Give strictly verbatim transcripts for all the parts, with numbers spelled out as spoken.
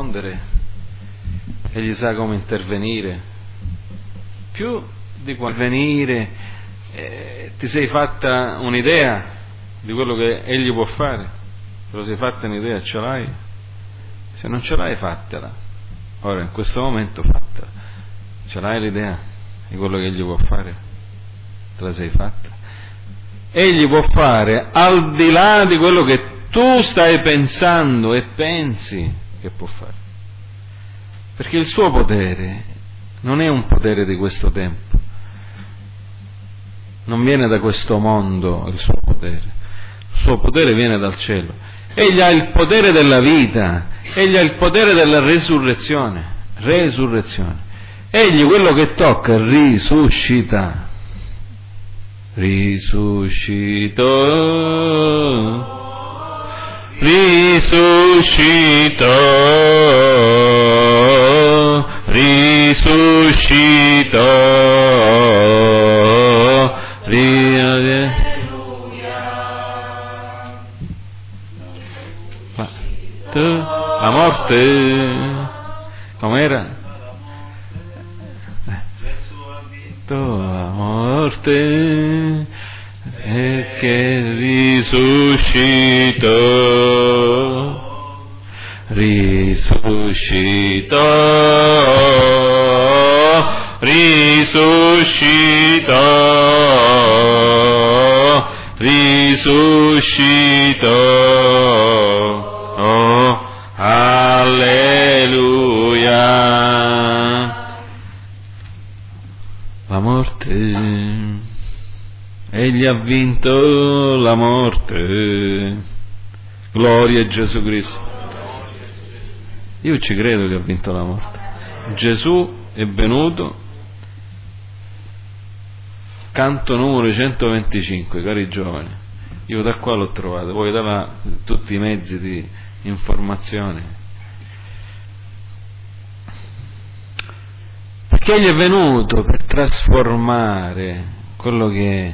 rispondere, Egli sa come intervenire. Più di intervenire, eh, ti sei fatta un'idea di quello che Egli può fare? Te lo sei fatta un'idea? Ce l'hai? Se non ce l'hai, fatela. Ora, in questo momento, fatela. Ce l'hai l'idea di quello che Egli può fare? Te la sei fatta? Egli può fare al di là di quello che tu stai pensando e pensi che può fare, perché il suo potere non è un potere di questo tempo, non viene da questo mondo il suo potere, il suo potere viene dal cielo. Egli ha il potere della vita, egli ha il potere della resurrezione, resurrezione. Egli quello che tocca risuscita. Risuscitò, risuscitò, risuscitò, la morte, com'era? La morte e che risuscitò, risuscitò, risuscitò, risuscitò, oh, alleluia. La morte, egli ha vinto la morte, gloria a Gesù Cristo. Io ci credo che ha vinto la morte. Gesù è venuto, canto numero centoventicinque, cari giovani, io da qua l'ho trovato, poi da là tutti i mezzi di informazione. Perché egli è venuto per trasformare quello che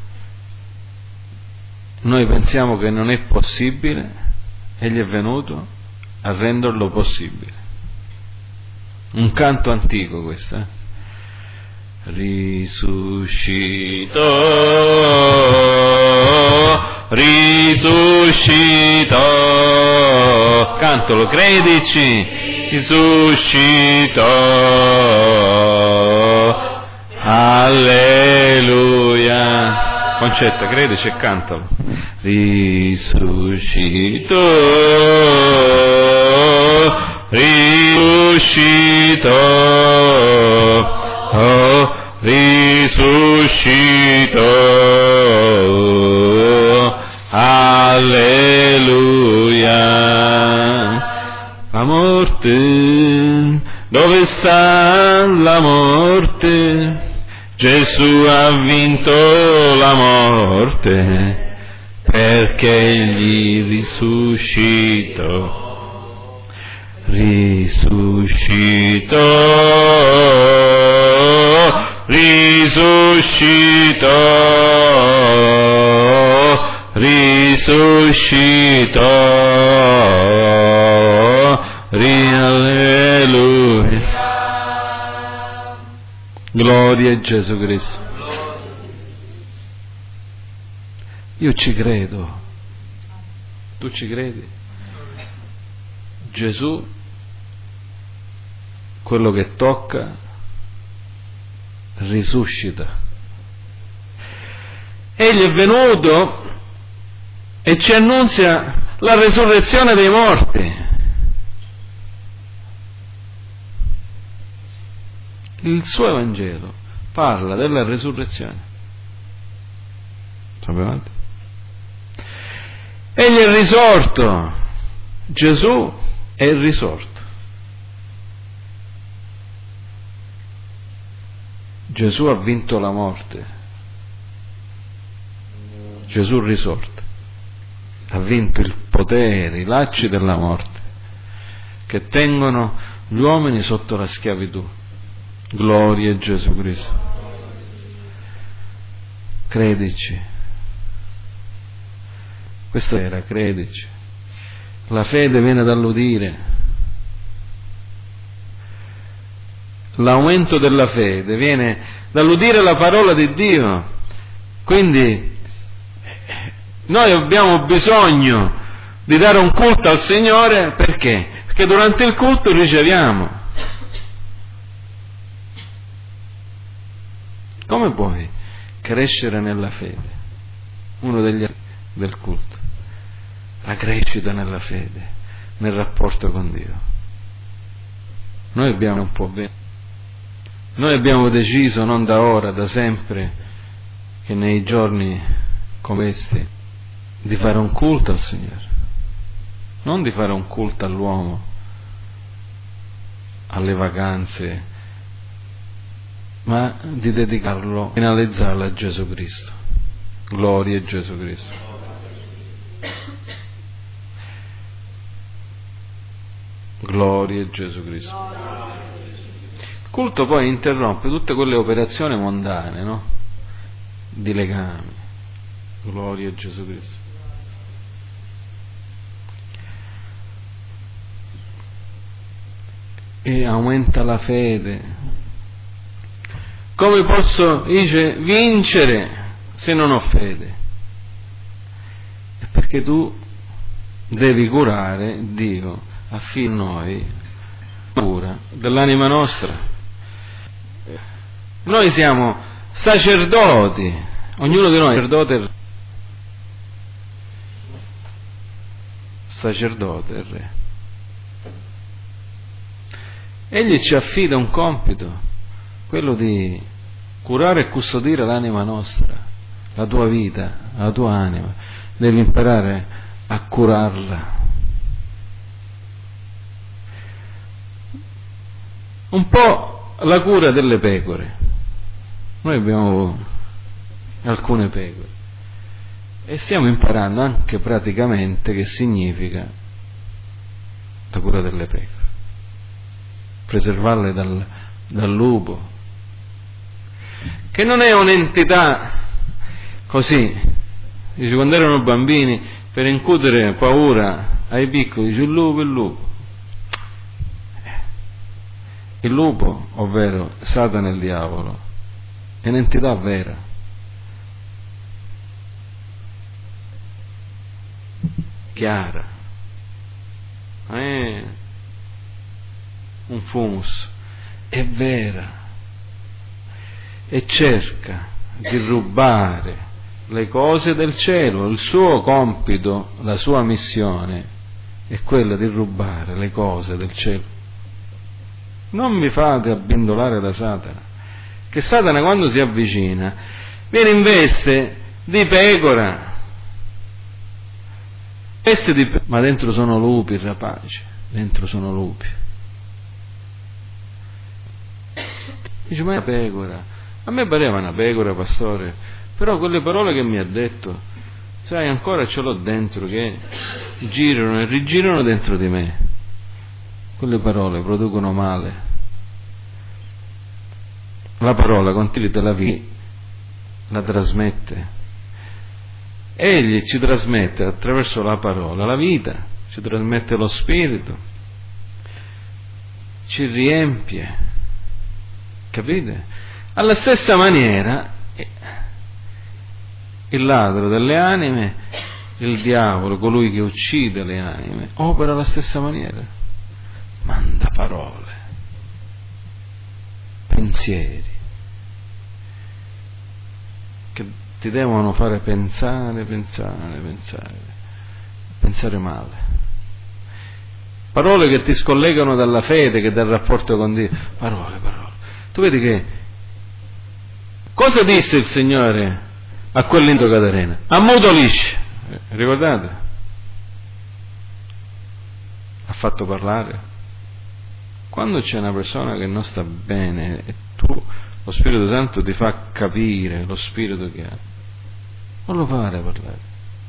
noi pensiamo che non è possibile, egli è venuto a renderlo possibile. Un canto antico questo, eh? Risuscitò, risuscitò, cantalo, credici. Risuscitò, alleluia. Concetta, credici e cantalo. Risuscitò, risuscitò, oh, risuscitò, alleluia. La morte, dove sta la morte? Gesù ha vinto la morte, perché egli risuscitò, risuscitò, risuscitò, risuscitò, alleluia. Gloria a Gesù Cristo. Io ci credo. Tu ci credi? Gesù, quello che tocca, risuscita. Egli è venuto e ci annunzia la resurrezione dei morti. Il suo Evangelo parla della resurrezione. Sapete? Egli è risorto. Gesù è risorto. Gesù ha vinto la morte. Gesù risorto ha vinto il potere, i lacci della morte che tengono gli uomini sotto la schiavitù. Gloria a Gesù Cristo. Credici. Questa era, credici. La fede viene dall'udire. l'aumento della fede viene dall'udire la parola di Dio. Quindi noi abbiamo bisogno di dare un culto al Signore, perché? Perché durante il culto riceviamo. Come puoi crescere nella fede? Uno degli aspetti del culto, la crescita nella fede, nel rapporto con Dio. Noi abbiamo un po' bene. Noi abbiamo deciso, non da ora, da sempre, che nei giorni come questi, di fare un culto al Signore, non di fare un culto all'uomo, alle vacanze, ma di dedicarlo, finalizzarlo a Gesù Cristo. Gloria a Gesù Cristo. Gloria a Gesù Cristo. Il culto poi interrompe tutte quelle operazioni mondane, no? Di legami. Gloria a Gesù Cristo. E aumenta la fede. Come posso, dice, vincere se non ho fede? È perché tu devi curare, Dio affida a noi la cura dell'anima nostra. Noi siamo sacerdoti, ognuno di noi è sacerdote, sacerdote e re. Egli ci affida un compito, quello di curare e custodire l'anima nostra, la tua vita, la tua anima. Devi imparare a curarla. Un po' la cura delle pecore. Noi abbiamo alcune pecore e stiamo imparando anche praticamente che significa la cura delle pecore. Preservarle dal, dal lupo, che non è un'entità così, dice, quando erano bambini, per incutere paura ai piccoli, dice il lupo, il lupo. Il lupo, ovvero Satana e il diavolo, è un'entità vera. Chiara. È un fumus. È vera. E cerca di rubare le cose del cielo. Il suo compito, la sua missione è quella di rubare le cose del cielo. Non vi fate abbindolare da Satana, che Satana quando si avvicina viene in veste di pecora, veste di pe- ma dentro sono lupi rapaci, dentro sono lupi. Dice, ma è una pecora, a me pareva una pecora, pastore, però quelle parole che mi ha detto, sai, ancora ce l'ho dentro, che girano e rigirano dentro di me. Quelle parole producono male. La parola contiene la vita, la trasmette. Egli ci trasmette attraverso la parola la vita, ci trasmette lo spirito, ci riempie. Capite? Alla stessa maniera il ladro delle anime, il diavolo, colui che uccide le anime, opera alla stessa maniera. Manda parole, pensieri che ti devono fare pensare, pensare, pensare, pensare male. Parole che ti scollegano dalla fede, che dal rapporto con Dio. Parole, parole. Tu vedi che cosa disse il Signore a quell'Indio Gadareno? Ammutolisce, ricordate? Ha fatto parlare. Quando c'è una persona che non sta bene e tu, lo Spirito Santo ti fa capire lo spirito che ha, non lo fare parlare.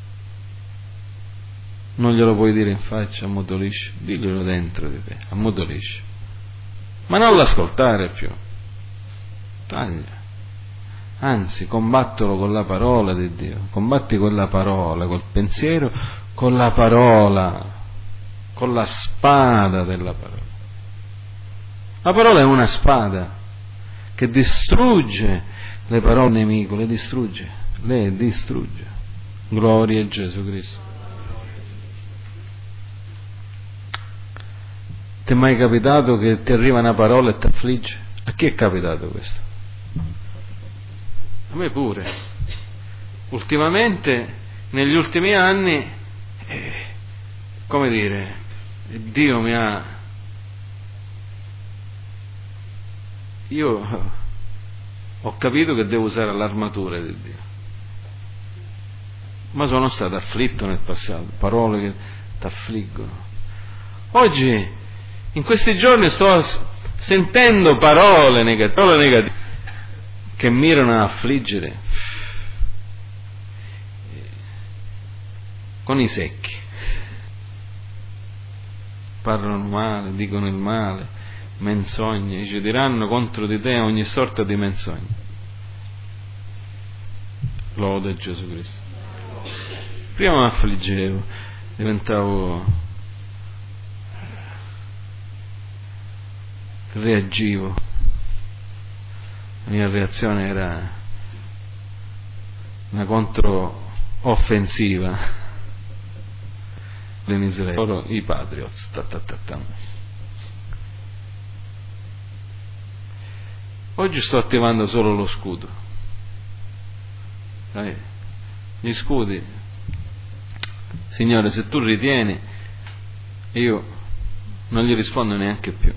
Non glielo puoi dire in faccia, ammutolisci, diglielo dentro di te, ammutolisci. Ma non l'ascoltare più. Taglia. Anzi, combattilo con la parola di Dio. Combatti con la parola, col pensiero, con la parola, con la spada della parola. La parola è una spada che distrugge le parole del nemico, le distrugge, le distrugge. Gloria a Gesù Cristo. Ti è mai capitato che ti arriva una parola e ti affligge? A chi è capitato questo? A me pure. Ultimamente, negli ultimi anni, eh, come dire, Dio mi ha... Io ho capito che devo usare l'armatura di Dio, ma sono stato afflitto nel passato, parole che ti affliggono. Oggi, in questi giorni, sto sentendo parole negative, parole negative che mirano a affliggere con i secchi. Parlano male, dicono il male, menzogne, ci diranno contro di te ogni sorta di menzogne. Lode Gesù Cristo. Prima mi affliggevo, diventavo, reagivo, la mia reazione era una contro-offensiva in Israele, loro i patriots, ta ta ta ta. Oggi sto attivando solo lo scudo. Sai? Gli scudi, Signore, se tu ritieni, io non gli rispondo neanche più.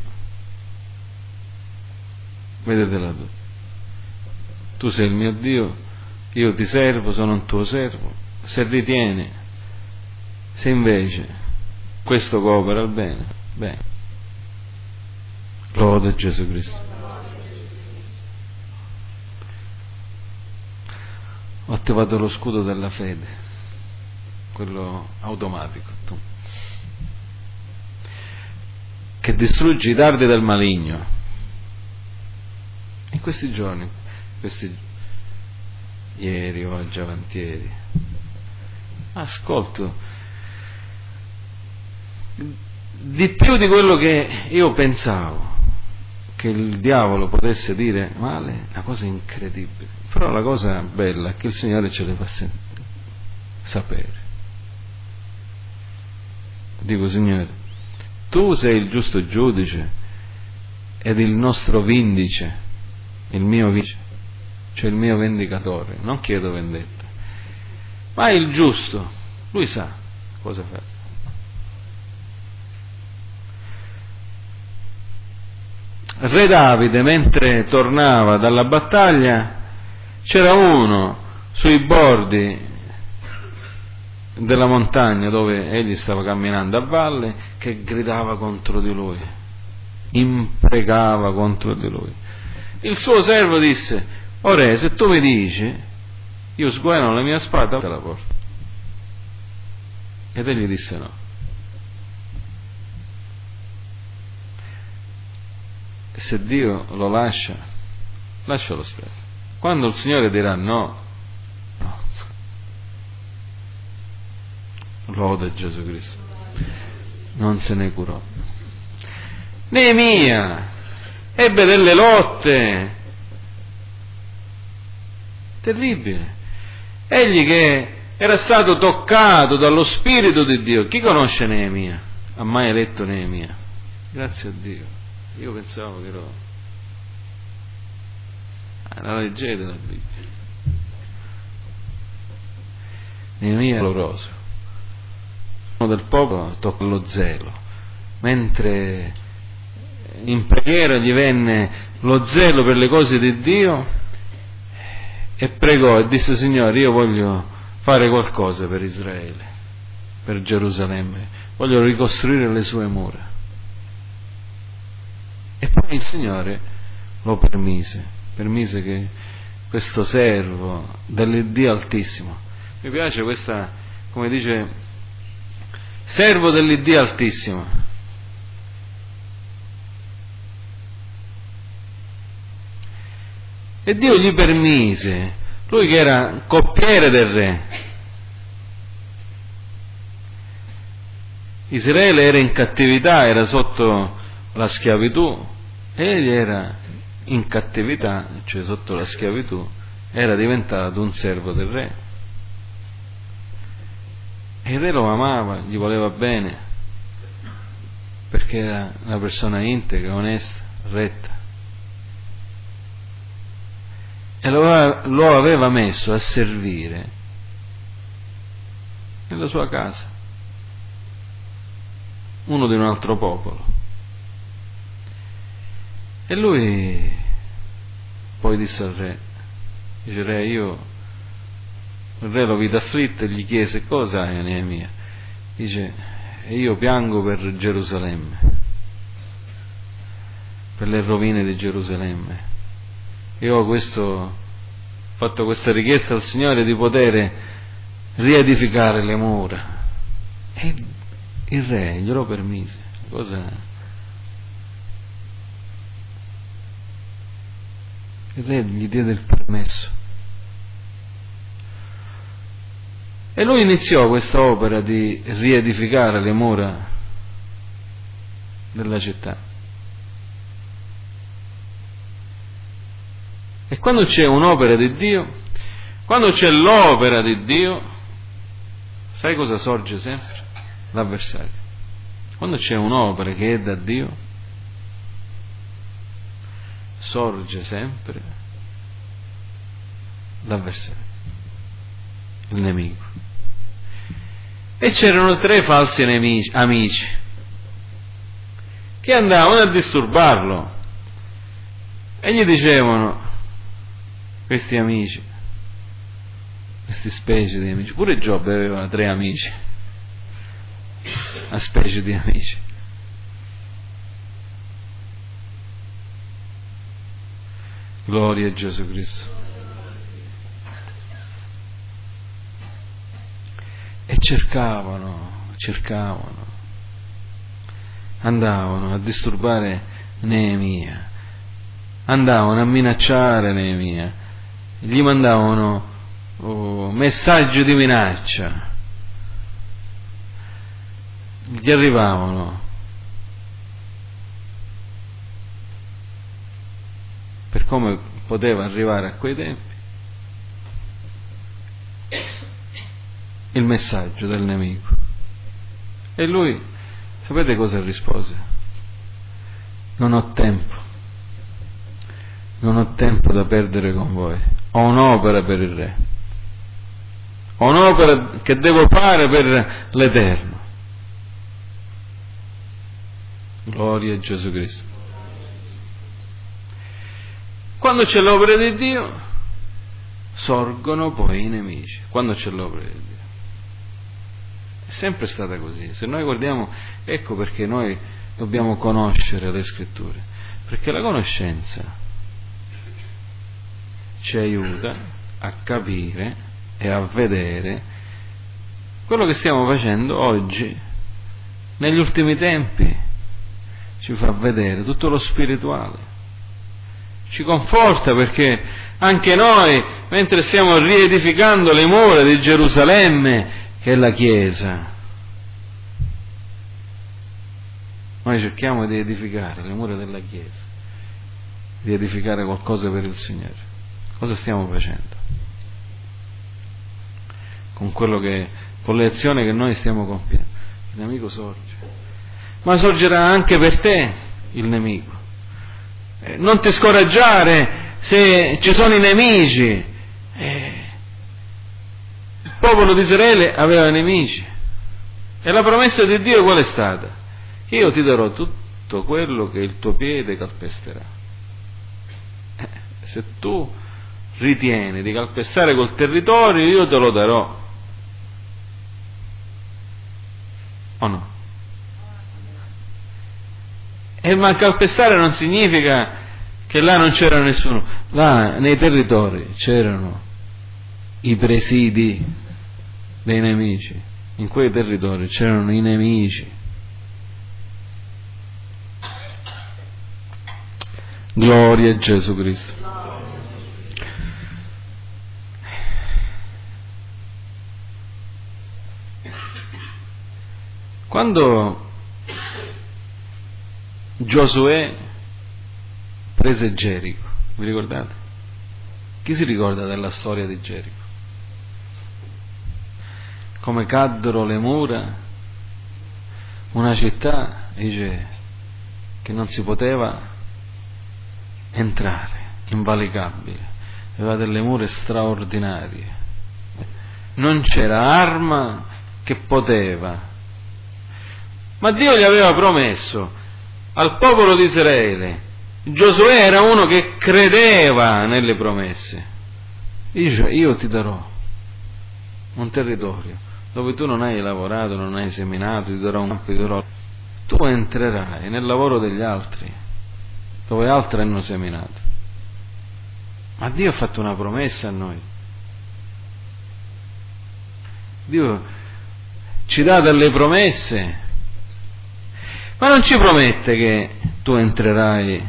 Vedetela tu. Tu sei il mio Dio, io ti servo, sono un tuo servo. Se ritieni, se invece questo coopera al bene, bene. Lode Gesù Cristo. Ho attivato lo scudo della fede, quello automatico, tu, che distrugge i dardi del maligno. In questi giorni, questi ieri o oggi avantieri, ascolto di più di quello che io pensavo che il diavolo potesse dire male, una cosa incredibile. Però la cosa bella è che il Signore ce le fa sentire, sapere. Dico, Signore, tu sei il giusto giudice ed il nostro vindice, il mio vindice, cioè il mio vendicatore. Non chiedo vendetta, ma il giusto, lui sa cosa fare. Re Davide, mentre tornava dalla battaglia, c'era uno sui bordi della montagna dove egli stava camminando a valle che gridava contro di lui, imprecava contro di lui. Il suo servo disse: o re, se tu mi dici, io sguaino la mia spada te la porto. Ed egli disse no. Se Dio lo lascia, lascialo stare. Quando il Signore dirà no, no. Lode Gesù Cristo. Non se ne curò. Neemia ebbe delle lotte terribili. Egli che era stato toccato dallo Spirito di Dio. Chi conosce Neemia? Ha mai letto Neemia? Grazie a Dio. Io pensavo che ero... Ah, la leggete la Bibbia. Neemia è doloroso. Uno del popolo tocca lo zelo. Mentre in preghiera gli venne lo zelo per le cose di Dio e pregò e disse: Signore, io voglio fare qualcosa per Israele, per Gerusalemme, voglio ricostruire le sue mura. E poi il Signore lo permise, permise che questo servo dell'Iddio Altissimo, mi piace questa, come dice, servo dell'Iddio Altissimo, e Dio gli permise, lui che era coppiere del re. Israele era in cattività, era sotto la schiavitù, egli era in cattività, cioè sotto la schiavitù, era diventato un servo del re. E il re lo amava, gli voleva bene, perché era una persona integra, onesta, retta. E lo aveva, lo aveva messo a servire nella sua casa, uno di un altro popolo. E lui poi disse al re, dice: re, io, il re lo vide afflitto e gli chiese: cosa hai, Neemia? Dice: e io piango per Gerusalemme, per le rovine di Gerusalemme. Io ho questo, fatto questa richiesta al Signore di poter riedificare le mura. E il re glielo permise. Cosa? Il re gli diede il permesso. E lui iniziò questa opera di riedificare le mura della città. E quando c'è un'opera di Dio, quando c'è l'opera di Dio, sai cosa sorge sempre? L'avversario. Quando c'è un'opera che è da Dio, sorge sempre l'avversario, il nemico. E c'erano tre falsi nemici, amici, che andavano a disturbarlo e gli dicevano, questi amici, questi specie di amici, pure Giobbe aveva tre amici, una specie di amici. Gloria a Gesù Cristo. E cercavano, cercavano, andavano a disturbare Neemia, andavano a minacciare Neemia, gli mandavano oh, messaggi di minaccia, gli arrivavano per come poteva arrivare a quei tempi il messaggio del nemico. E lui, sapete cosa rispose? Non ho tempo, non ho tempo da perdere con voi, ho un'opera per il re, ho un'opera che devo fare per l'Eterno. Gloria a Gesù Cristo. Quando c'è l'opera di Dio, sorgono poi i nemici. Quando c'è l'opera di Dio. È sempre stata così. Se noi guardiamo, ecco perché noi dobbiamo conoscere le Scritture, perché la conoscenza ci aiuta a capire e a vedere quello che stiamo facendo oggi, negli ultimi tempi, ci fa vedere tutto lo spirituale. Ci conforta perché anche noi, mentre stiamo riedificando le mura di Gerusalemme, che è la Chiesa, noi cerchiamo di edificare le mura della Chiesa, di edificare qualcosa per il Signore. Cosa stiamo facendo? Con quello che, con le azioni che noi stiamo compiendo. Il nemico sorge, ma sorgerà anche per te il nemico. Non ti scoraggiare se ci sono i nemici. Eh, il popolo di Israele aveva nemici e la promessa di Dio qual è stata? Che io ti darò tutto quello che il tuo piede calpesterà. Eh, se tu ritieni di calpestare col territorio, io te lo darò, o no? E ma calpestare non significa che là non c'era nessuno, là nei territori c'erano i presidi dei nemici, in quei territori c'erano i nemici. Gloria a Gesù Cristo. Quando Giosuè prese Gerico. Vi ricordate? Chi si ricorda della storia di Gerico? Come caddero le mura, una città, dice, che non si poteva entrare, invalicabile, aveva delle mura straordinarie, non c'era arma che poteva, ma Dio gli aveva promesso al popolo di Israele. Giosuè era uno che credeva nelle promesse. Dice: io ti darò un territorio dove tu non hai lavorato, non hai seminato, ti darò un campo, ti darò. Tu entrerai nel lavoro degli altri, dove altri hanno seminato. Ma Dio ha fatto una promessa a noi. Dio ci dà delle promesse, ma non ci promette che tu entrerai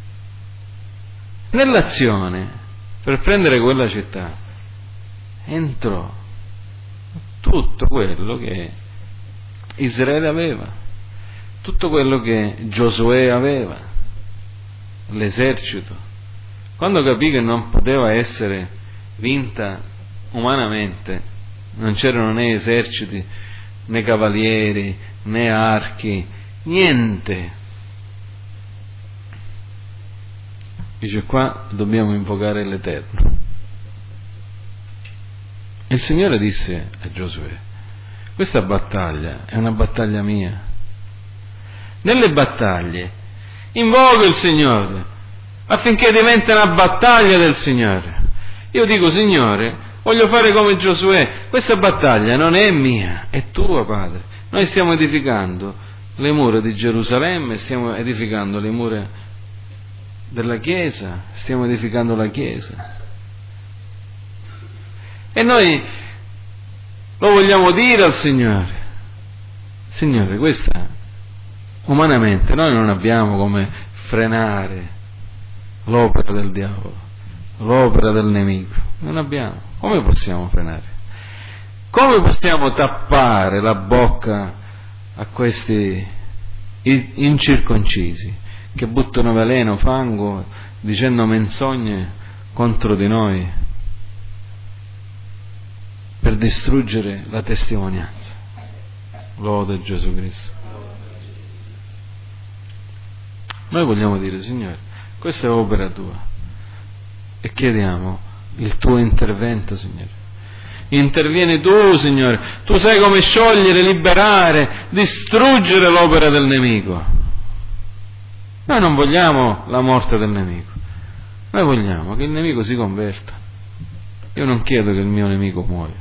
nell'azione per prendere quella città. Entrò tutto quello che Israele aveva, tutto quello che Giosuè aveva, l'esercito. Quando capì che non poteva essere vinta umanamente, non c'erano né eserciti, né cavalieri, né archi, niente. Dice: qua dobbiamo invocare l'Eterno. Il Signore disse a Giosuè: questa battaglia è una battaglia mia. Nelle battaglie invoco il Signore affinché diventi una battaglia del Signore. Io dico: Signore, voglio fare come Giosuè, questa battaglia non è mia, è tua, Padre. Noi stiamo edificando le mura di Gerusalemme, stiamo edificando le mura della Chiesa, stiamo edificando la Chiesa. E noi lo vogliamo dire al Signore: Signore, questa umanamente noi non abbiamo come frenare l'opera del diavolo, l'opera del nemico, non abbiamo. Come possiamo frenare? Come possiamo tappare la bocca a questi incirconcisi che buttano veleno, fango, dicendo menzogne contro di noi per distruggere la testimonianza? Lode Gesù Cristo. Noi vogliamo dire: Signore, questa è opera tua, e chiediamo il tuo intervento, Signore. Intervieni tu, Signore. Tu sai come sciogliere, liberare, distruggere l'opera del nemico. Noi non vogliamo la morte del nemico, noi vogliamo che il nemico si converta. Io non chiedo che il mio nemico muoia,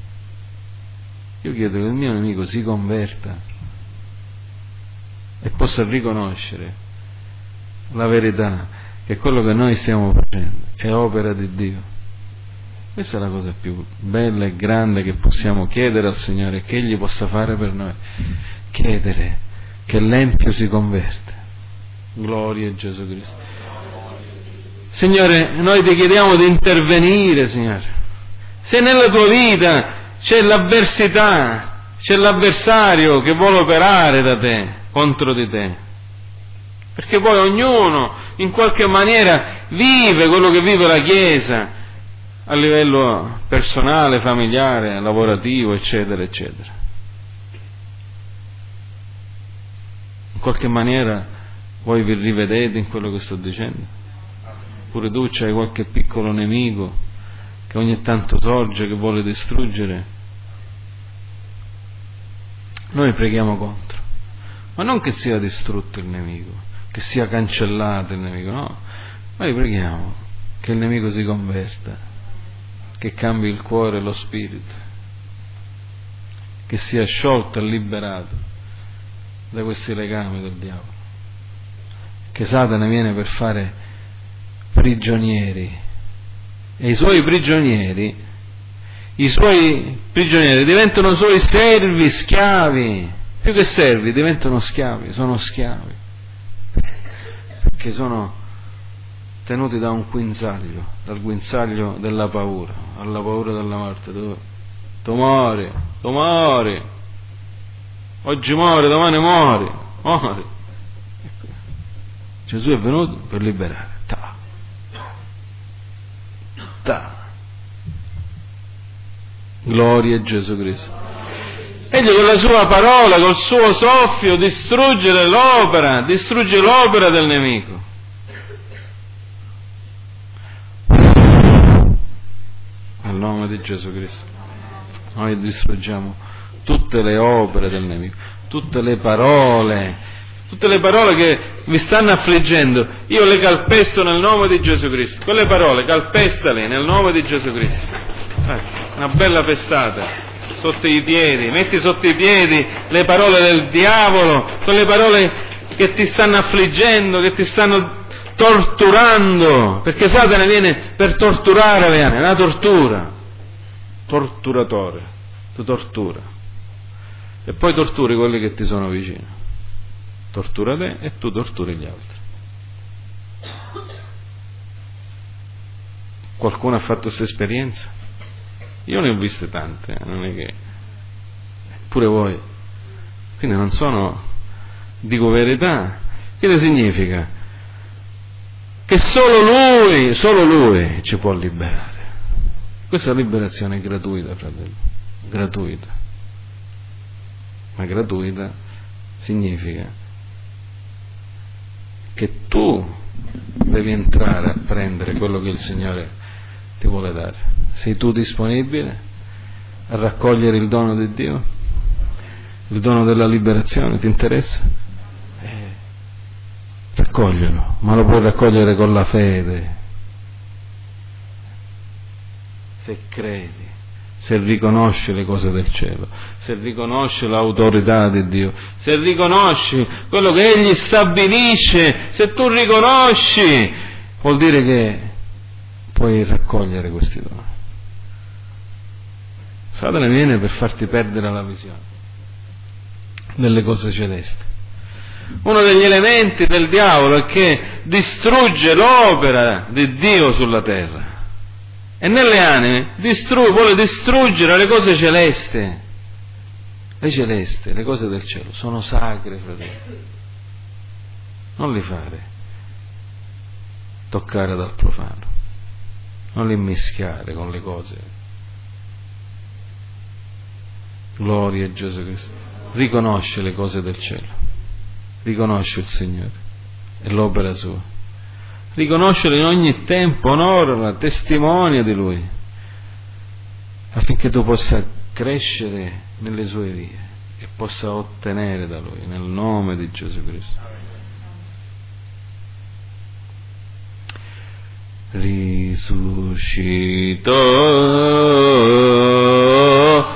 io chiedo che il mio nemico si converta e possa riconoscere la verità, che quello che noi stiamo facendo è opera di Dio. Questa è la cosa più bella e grande che possiamo chiedere al Signore, che Egli possa fare per noi: chiedere che l'empio si converta. Gloria a Gesù Cristo. Signore, noi ti chiediamo di intervenire, Signore. Se nella tua vita c'è l'avversità, c'è l'avversario che vuole operare da te, contro di te, perché poi ognuno in qualche maniera vive quello che vive la Chiesa a livello personale, familiare, lavorativo, eccetera, eccetera. In qualche maniera voi vi rivedete in quello che sto dicendo? Pure tu c'hai qualche piccolo nemico che ogni tanto sorge, che vuole distruggere? Noi preghiamo contro, ma non che sia distrutto il nemico, che sia cancellato il nemico, no. Noi preghiamo che il nemico si converta, che cambi il cuore e lo spirito, che sia sciolto e liberato da questi legami del diavolo, che Satana viene per fare prigionieri, e i suoi prigionieri i suoi prigionieri diventano suoi servi, schiavi, più che servi diventano schiavi, sono schiavi, perché sono tenuti da un guinzaglio, dal guinzaglio della paura, alla paura della morte. Tu, tu muori, tu muori, oggi muori, domani muori, muori. Ecco. Gesù è venuto per liberare. basta. Gloria a Gesù Cristo. Egli con la sua parola, col suo soffio, distrugge l'opera, distrugge l'opera del nemico. Al nome di Gesù Cristo. Noi distruggiamo tutte le opere del nemico, tutte le parole, tutte le parole che vi stanno affliggendo. Io le calpesto nel nome di Gesù Cristo. Quelle parole calpestale nel nome di Gesù Cristo. Eh, una bella pestata sotto i piedi, metti sotto i piedi le parole del diavolo, quelle parole che ti stanno affliggendo, che ti stanno torturando, perché Satana viene per torturare le anime, è una tortura, torturatore, tu tortura, e poi torturi quelli che ti sono vicini, tortura te e tu torturi gli altri. Qualcuno ha fatto questa esperienza? Io ne ho viste tante, non è che pure voi, quindi non sono, dico verità. Che significa? Che solo Lui, solo Lui ci può liberare. Questa liberazione è gratuita, fratello, gratuita. Ma gratuita significa che tu devi entrare a prendere quello che il Signore ti vuole dare. Sei tu disponibile a raccogliere il dono di Dio? Il dono della liberazione ti interessa? Eh, raccoglielo, ma lo puoi raccogliere con la fede. Se credi, se riconosci le cose del cielo, se riconosci l'autorità di Dio, se riconosci quello che Egli stabilisce, se tu riconosci, vuol dire che puoi raccogliere questi doni. Satana viene per farti perdere la visione delle cose celesti. Uno degli elementi del diavolo è che distrugge l'opera di Dio sulla terra e nelle anime distru- vuole distruggere le cose celesti. Le celeste, le cose del cielo sono sacre, fratello. Non li fare toccare dal profano, non li mischiare con le cose. Gloria a Gesù Cristo. Riconosce le cose del cielo, riconosce il Signore e l'opera sua, riconoscelo in ogni tempo, onorala, testimonia di Lui, affinché tu possa crescere nelle sue vie e possa ottenere da Lui, nel nome di Gesù Cristo. Risuscitò,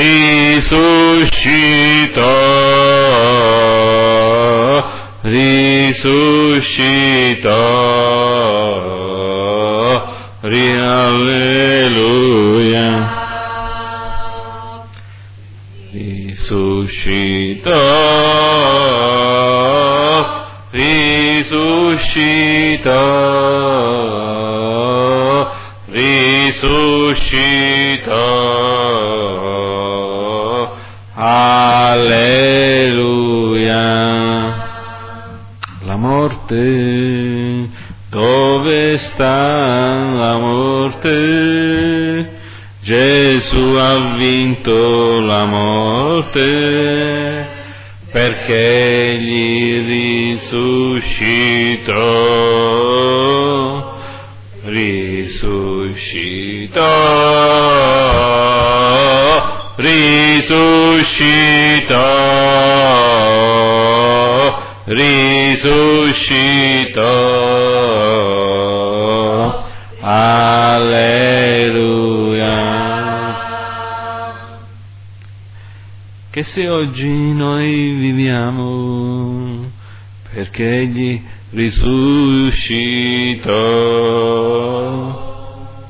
risuscitò, risuscitò, alleluia. Risuscitò, risuscitò, risuscitò, alleluia. La morte, dove sta la morte? Gesù ha vinto la morte, perché egli risuscitò, risuscitò, risuscitò, risuscitò, alleluia. Che se oggi noi viviamo, perché egli risuscitò,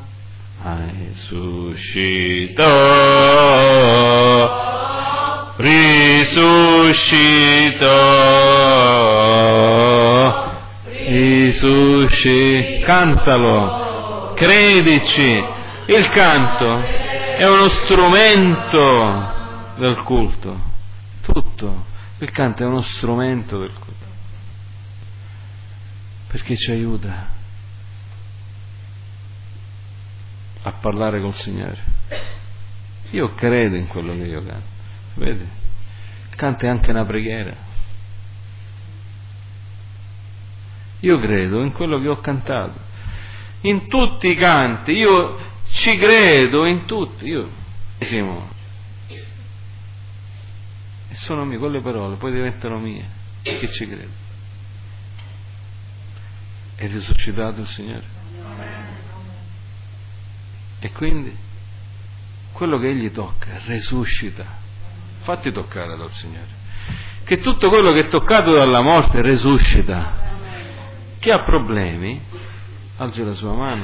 risuscitò, risuscitò, risuscitò. Cantalo, credici, il canto è uno strumento del culto, tutto, il canto è uno strumento del culto, perché ci aiuta a parlare col Signore. Io credo in quello che io canto, vedi? Il canto è anche una preghiera. Io credo in quello che ho cantato, in tutti i canti, io ci credo in tutti, io e sono mie quelle parole, poi diventano mie, che ci credo. È risuscitato il Signore. E quindi quello che Egli tocca resuscita. Fatti toccare dal Signore. Che tutto quello che è toccato dalla morte resuscita. Chi ha problemi, alzi la sua mano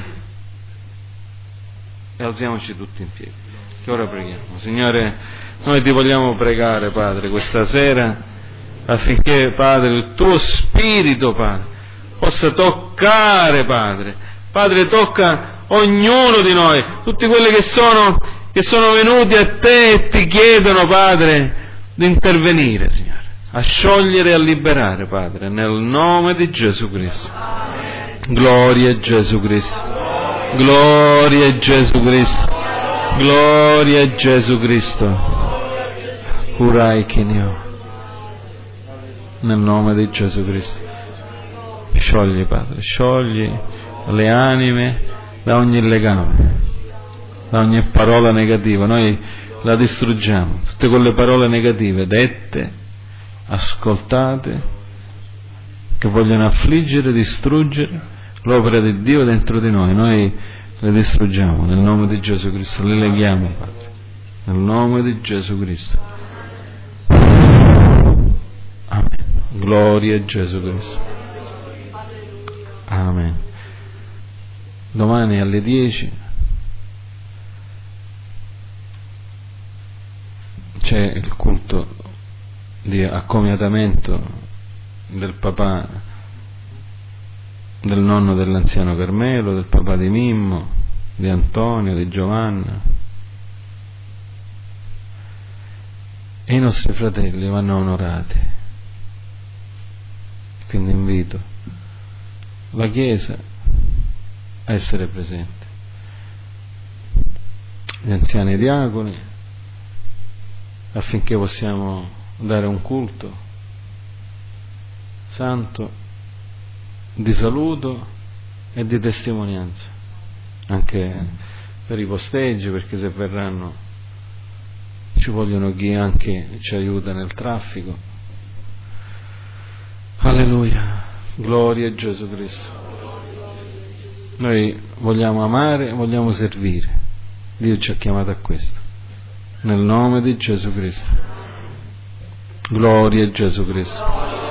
e alziamoci tutti in piedi. Che ora preghiamo. Signore, noi ti vogliamo pregare, Padre, questa sera, affinché, Padre, il tuo Spirito, Padre, possa toccare, Padre. Padre, tocca ognuno di noi, tutti quelli che sono, che sono venuti a te e ti chiedono, Padre, di intervenire, Signore, a sciogliere e a liberare, Padre, nel nome di Gesù Cristo. Gloria a Gesù Cristo. Gloria a Gesù Cristo. Gloria a Gesù Cristo. Curai Kinio. Nel nome di Gesù Cristo. Sciogli, Padre, sciogli le anime da ogni legame, da ogni parola negativa. Noi la distruggiamo, tutte quelle parole negative dette, ascoltate, che vogliono affliggere, distruggere l'opera di Dio dentro di noi. Noi le distruggiamo nel nome di Gesù Cristo, le leghiamo, Padre, nel nome di Gesù Cristo. Amen. Gloria a Gesù Cristo. Amen. Domani alle dieci c'è il culto di accomiatamento del papà, del nonno dell'anziano Carmelo, del papà di Mimmo, di Antonio, di Giovanna. E i nostri fratelli vanno onorati. Quindi invito la Chiesa a essere presente, gli anziani diaconi, affinché possiamo dare un culto santo di saluto e di testimonianza, anche per i posteggi, perché se verranno ci vogliono chi anche ci aiuta nel traffico. Alleluia. Gloria a Gesù Cristo. Noi vogliamo amare, vogliamo servire. Dio ci ha chiamato a questo. Nel nome di Gesù Cristo. Gloria a Gesù Cristo.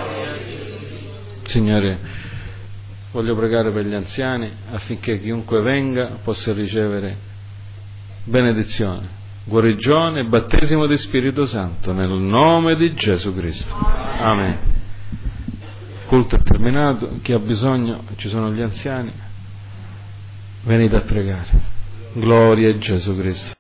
Signore, voglio pregare per gli anziani affinché chiunque venga possa ricevere benedizione, guarigione e battesimo di Spirito Santo nel nome di Gesù Cristo. Amen. Il culto è terminato, chi ha bisogno, ci sono gli anziani, venite a pregare. Gloria a Gesù Cristo.